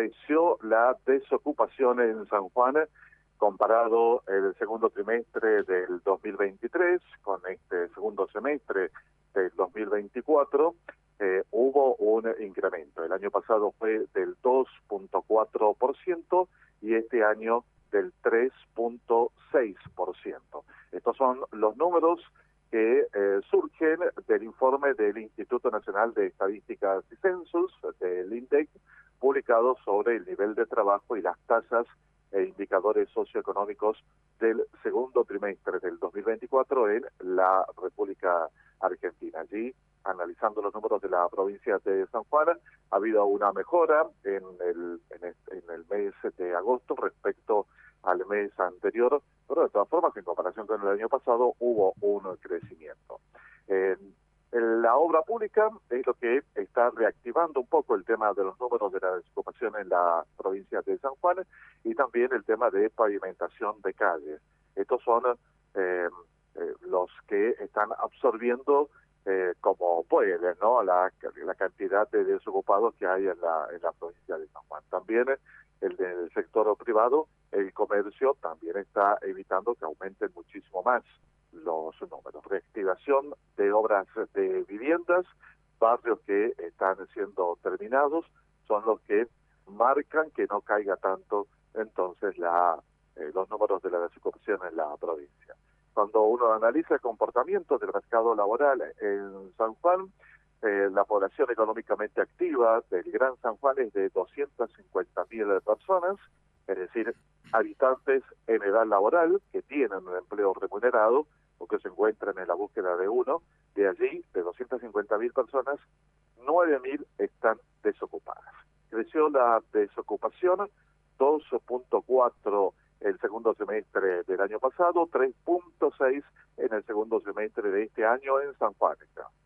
creció la desocupación en San Juan comparado el segundo trimestre del 2023 con este segundo semestre del 2024. Hubo un incremento. El año pasado fue del 2.4% y este año del 3.6%. Estos son los números que surgen del informe del Instituto Nacional de Estadísticas y Censos, del INDEC, publicado sobre el nivel de trabajo y las tasas e indicadores socioeconómicos del segundo trimestre del 2024 en la República Argentina. Allí, analizando los números de la provincia de San Juan, ha habido una mejora en el mes de agosto respecto al mes anterior, pero de todas formas, en comparación con el año pasado, hubo un crecimiento. La obra pública es lo que está reactivando un poco el tema de los números de la desocupación en la provincia de San Juan y también el tema de pavimentación de calles. Estos son los que están absorbiendo como pueden, ¿no?, la cantidad de desocupados que hay en la provincia de San Juan. También el del sector privado, el comercio también está evitando que aumenten muchísimo más los números. Reactivación de obras de viviendas, barrios que están siendo terminados, son los que marcan que no caiga tanto entonces los números de la desocupación en la provincia. Cuando uno analiza el comportamiento del mercado laboral en San Juan, la población económicamente activa del Gran San Juan es de 250.000 personas, es decir, habitantes en edad laboral que tienen un empleo remunerado o que se encuentran en la búsqueda de uno. De allí, de 250.000 personas, 9.000 están desocupadas. Creció la desocupación 2.4 el segundo semestre del año pasado, 3.6 en el segundo semestre de este año en San Juan.